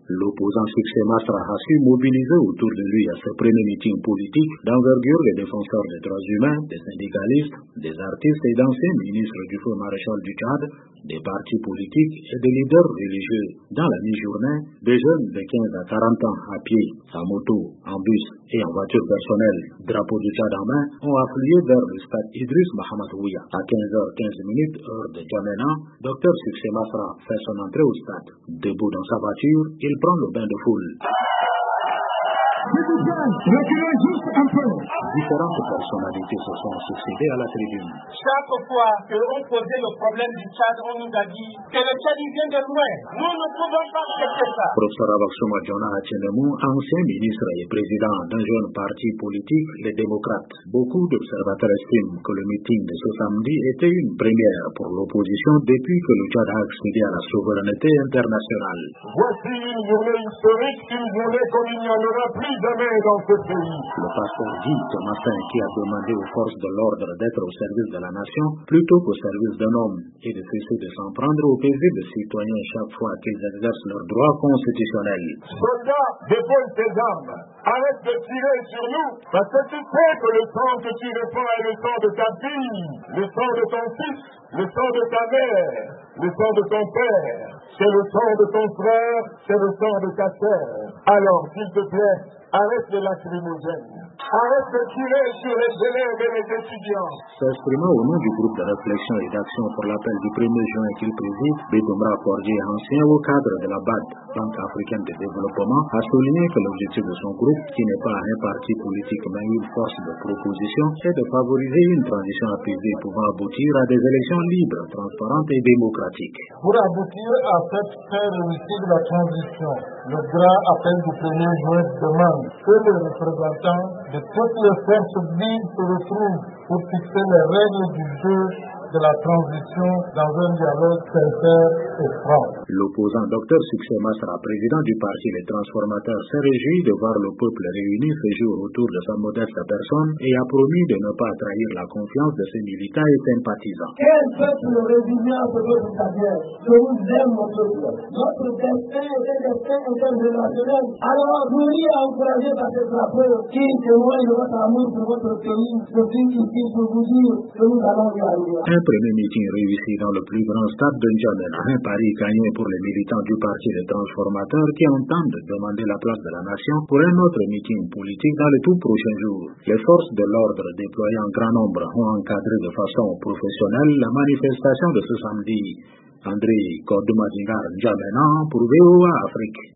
L'opposant Succès Masra a su mobiliser autour de lui à ce premier meeting politique d'envergure les défenseurs des droits humains, des syndicalistes, des artistes et d'anciens ministres du feu maréchal du Tchad, des partis politiques et des leaders religieux. Dans la mi-journée, des jeunes de 15 à 40 ans à pied, à moto, en bus et en voiture personnelle, drapeau du Tchad en main, ont afflué vers le stade Idriss Mohamed Ouya. À 15h15 heure de Djamena, Dr Succès Masra fait son entrée au stade. Debout dans sa voiture, il prend le bain de foule. Reculez juste un peu. Différentes personnalités se sont succédées à la tribune. Chaque fois qu'on posait le problème du Tchad, on nous a dit que le Tchad vient de loin. Nous ne pouvons pas accepter ça. Professeur Abaksoma Djona Atchenemou, ancien ministre et président d'un jeune parti politique, les démocrates. Beaucoup d'observateurs estiment que le meeting de ce samedi était une première pour l'opposition depuis que le Tchad a accédé à la souveraineté internationale. Voici une journée historique, une journée comme il n'y en aura plus jamais dans ce pays. Le pasteur Guy Thomasin, qui a demandé aux forces de l'ordre d'être au service de la nation plutôt qu'au service d'un homme et de cesser de s'en prendre aux paisibles citoyens chaque fois qu'ils exercent leurs droits constitutionnels. Soldats, dépose tes armes. Arrête de tirer sur nous, parce que tu sais que le sang que tu répands est le sang de ta fille, le sang de ton fils, le sang de ta mère, le sang de ton père, c'est le sang de ton frère, c'est le sang de ta sœur. Alors, s'il te plaît, arrête les lacrymogènes. Arrête de tirer sur les élèves et les étudiants. S'exprimant au nom du groupe de réflexion et d'action pour l'appel du 1er juin qu'il préside, Bedoumra Fordier, ancien haut cadre de la BAD, Banque africaine de développement, a souligné que l'objectif de son groupe, qui n'est pas un parti politique mais une force de proposition, est de favoriser une transition apaisée pouvant aboutir à des élections libres, transparentes et démocratiques. Pour aboutir à cette très réussie de la transition, le grand appel du 1er juin demande que les représentants de toutes les forces vives se retrouvent pour fixer les règles du jeu de la transition dans un dialogue sincère et franc. L'opposant Dr Succès Masra, président du parti Les Transformateurs, s'est réjoui de voir le peuple réuni ce jour autour de sa modeste personne et a promis de ne pas trahir la confiance de ses militants et sympathisants. Quel peuple résilient pour notre carrière. Je vous aime, mon peuple. Notre destin est un destin intergénérationnel. Alors, nourris et encouragés par ce drapeau qui témoigne de votre amour pour votre pays. Je suis ici pour vous dire que nous allons y arriver. Un premier meeting réussi dans le plus grand stade de N'Djamena, un pari gagné pour les militants du parti des transformateurs qui entendent demander la place de la nation pour un autre meeting politique dans les tout prochains jours. Les forces de l'ordre déployées en grand nombre ont encadré de façon professionnelle la manifestation de ce samedi. André Kodoumadingar, N'Djamena pour VOA Afrique.